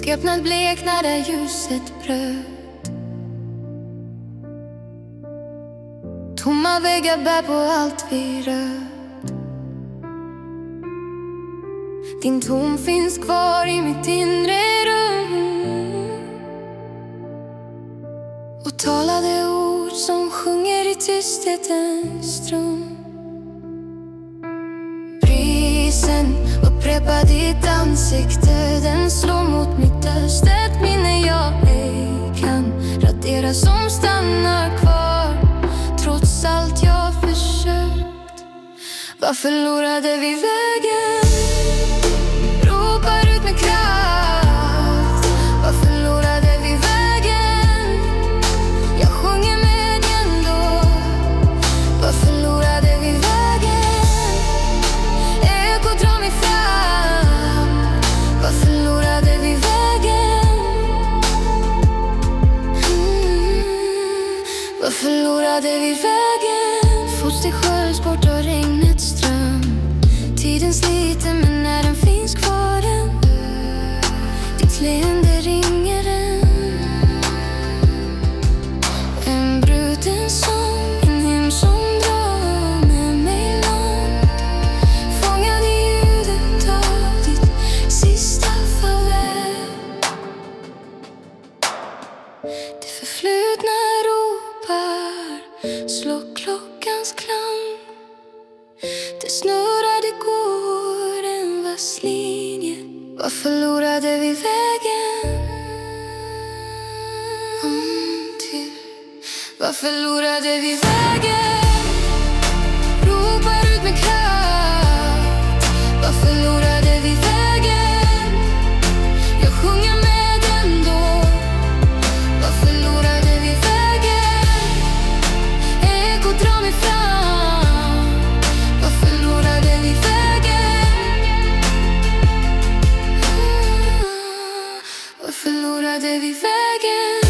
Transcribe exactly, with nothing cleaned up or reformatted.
Skepnad bleknar där ljuset bröt. Tomma väggar bär på allt vi rört. Din ton finns kvar i mitt inre rum, och talade ord som sjunger i tysthetens strum. Brisen upprepar ditt ansikte, den slår mot mitt öst. Ett minne jag ej kan radera, som stannar kvar trots allt jag försökt. Vad förlorade vi vägen? Ropar ut med kraft. Vad förlorade vi vägen? Jag sjunger med ändå. Vad förlorade vi vägen? Eko drar mig fram. Vad förlorade vi vägen? Mm. Vad förlorade vi vägen? Fotsteg sköljs bort av regnets ström. Tiden sliter, men när den finns kvar än, ditt leende ringer än. En bruten sång, en hymn som drar med mig långt, fångad i ljudet av ditt sista farväl. Det förflutna ropar, slå klockans klang. Det snurrade går en vass linje. Vad förlorade vi vägen? Mm, till. Vad förlorade vi vägen? Ropar ut med kraft. Vad förlorade vi vägen? Jag sjunger med ändå. Vad förlorade vi vägen? Eko drar mig fram. Vad förlorade vi vägen? Mm. Vad förlorade vi vägen?